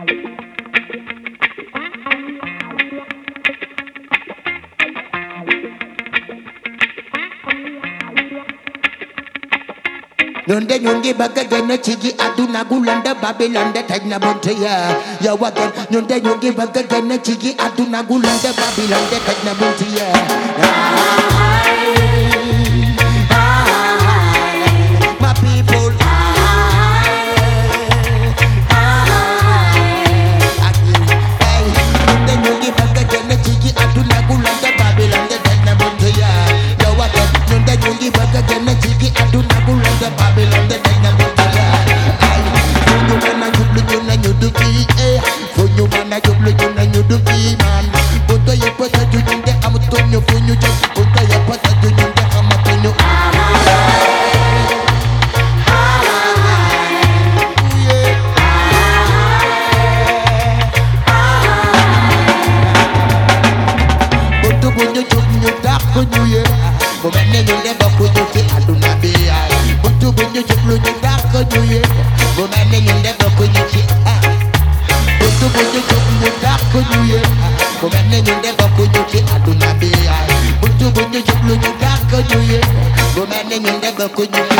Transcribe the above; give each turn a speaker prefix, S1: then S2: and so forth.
S1: Nonde nyonge baga gena chigi aduna gulanda Babylon taj na bonte ya wagen nonde nyonge baga gena chigi aduna gulanda Babylon taj na bonte my people nonde nyonge baga gena chigi aduna gulanda Babylon taj na bonte ya wagen nonde nyonge baga gena chigi aduna gulanda Babylon the dynamic for you wanna you na you do key for you wanna you do key man but you put a you in the amatonyo for you just put a put a you in the amatonyo but to when you dark for you but when you never put you see aduna be to when you just look dark on you, go man in the book when you see. But to when you just look dark on you, go man in the book when you see. I do not be. But to when you just look dark on you, go man in the book when you see.